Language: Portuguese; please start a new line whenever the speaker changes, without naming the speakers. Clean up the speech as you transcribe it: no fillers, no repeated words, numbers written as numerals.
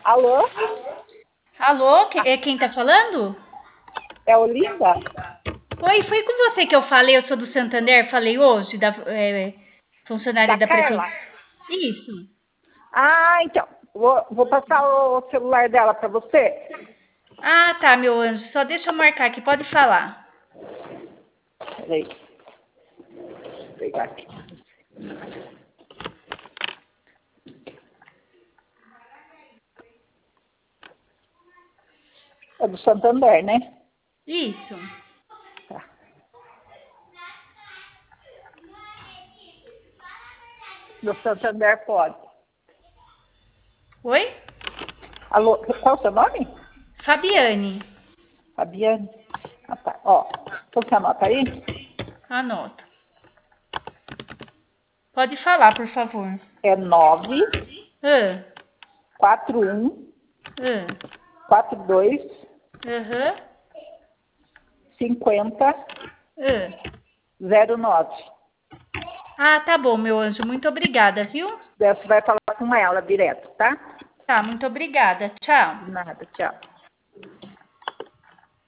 Alô?
Alô, é quem tá falando?
É Olinda?
Oi, foi com você que eu falei, eu sou do Santander, falei hoje, funcionária
Da
da prefeitura.
Carla?
Isso.
Ah, então. Vou passar o celular dela para você.
Ah, tá, meu anjo, só deixa eu marcar aqui, pode falar.
Peraí. Vou pegar aqui. É do Santander, né?
Isso.
Tá. Do Santander pode.
Oi?
Alô, qual é o seu nome?
Fabiane.
Fabiane? Ah, tá. Ó, você anota aí?
Anota. Pode falar, por favor.
É 9
Ah,
41
ah,
42
aham,
50
ah.
09.
Ah, tá bom, meu anjo, muito obrigada, viu?
Daí você vai falar com ela direto, tá?
Tá, muito obrigada. Tchau.
De nada, tchau.